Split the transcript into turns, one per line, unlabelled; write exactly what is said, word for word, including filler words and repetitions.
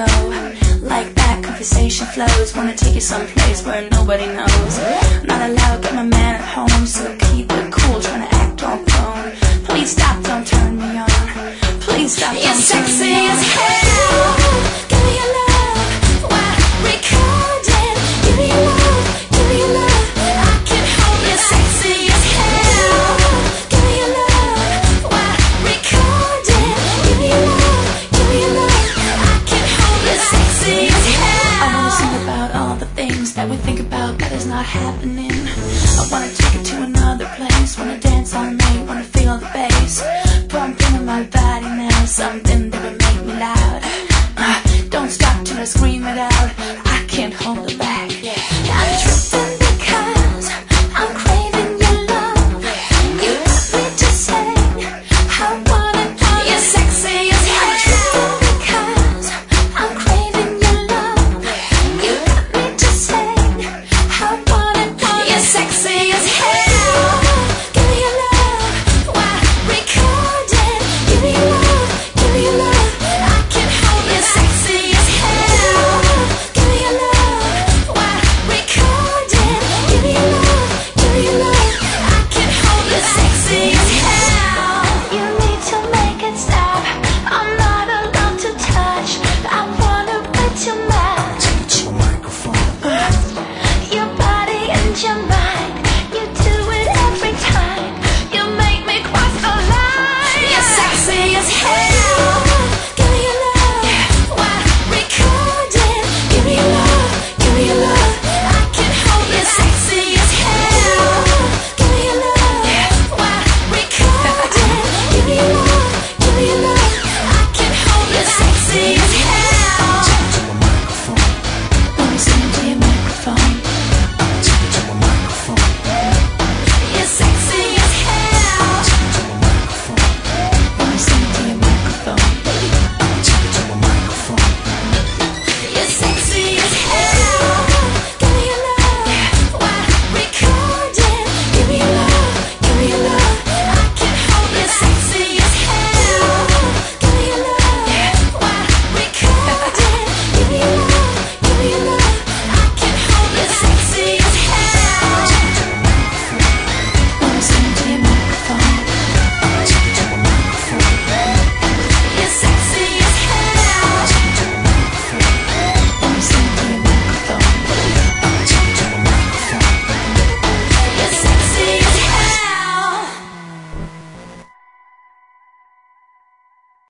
go. Like that conversation flows. Wanna take you someplace where nobody knows. Not allowed, get my man at home, so keep it cool, trying to act on phone. Please stop, don't turn me on. Please stop, don't
You're
turn
sexy
me on.
as hell. Give me your love, while recording. Give me your love, give me your love. I can hold you. Sexy as hell. Give me your love, while recording. Give me your love, give me your love. I can hold you. Sexy as hell.
I wanna sing about all the things that we think about that is not happening. I wanna